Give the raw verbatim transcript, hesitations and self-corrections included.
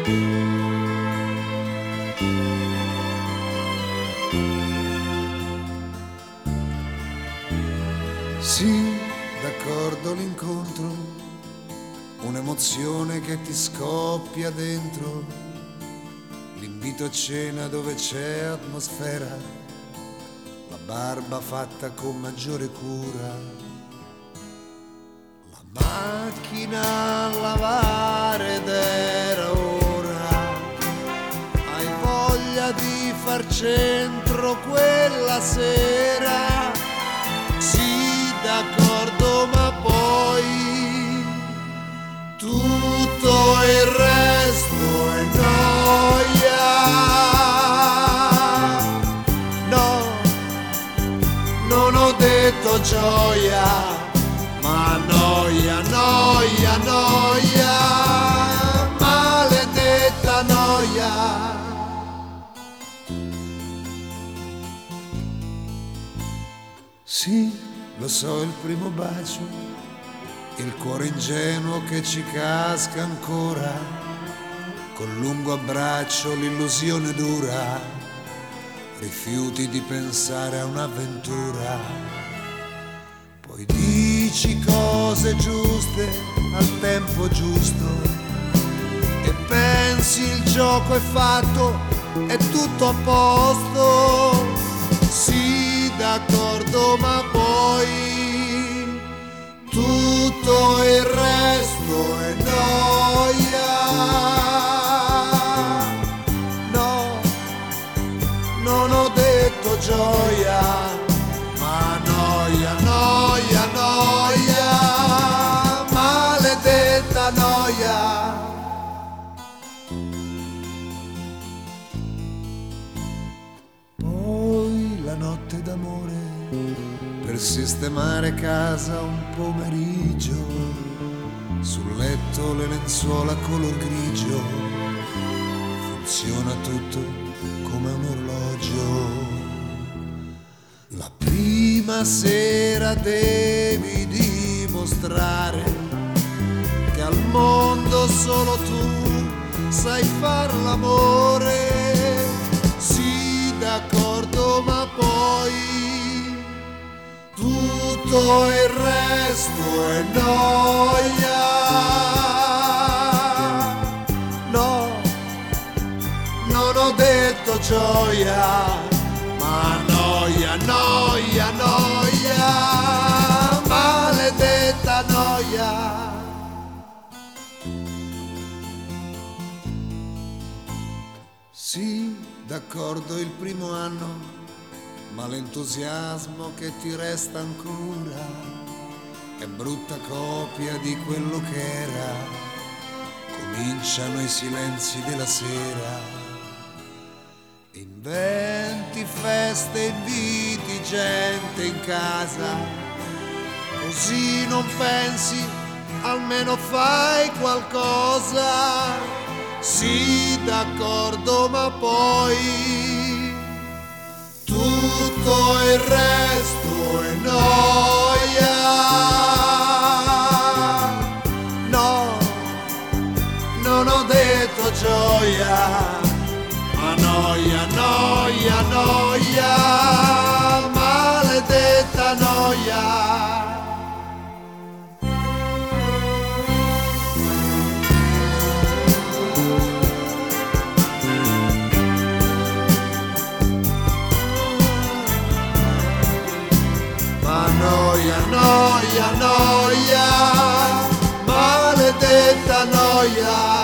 Sì, d'accordo l'incontro, un'emozione che ti scoppia dentro, l'invito a cena dove c'è atmosfera, la barba fatta con maggiore cura, la macchina a lavare ed era ora, hai voglia di far centro quella sera. Sì, d'accordo, ma poi tutto il resto è noia. No, non ho detto gioia, ma noia, noia, noia, maledetta noia. Sì, lo so, il primo bacio, il cuore ingenuo che ci casca ancora, col lungo abbraccio l'illusione dura, rifiuti di pensare a un'avventura. Poi dici cose giuste al tempo giusto e pensi il gioco è fatto, è tutto a posto. Sì, d'accordo, ma poi tutto il resto è noia. No, non ho detto gioia, ma noia, noia, noia, maledetta noia. La notte d'amore per sistemare casa un pomeriggio, sul letto le lenzuola color grigio, funziona tutto come un orologio. La prima sera devi dimostrare che al mondo solo tu sai far l'amore. Sì, d'accordo, ma poi tutto il resto è noia. No, non ho detto gioia, ma noia, noia, noia, maledetta noia. Sì, d'accordo, il primo anno, ma l'entusiasmo che ti resta ancora è brutta copia di quello che era. Cominciano i silenzi della sera, inventi feste, inviti gente in casa, così non pensi, almeno fai qualcosa. Sì, d'accordo, ma poi tutto il resto è noia. No, non ho detto gioia, ma noia, noia, noia, maledetta noia. Noia, noia, noia, maledetta noia.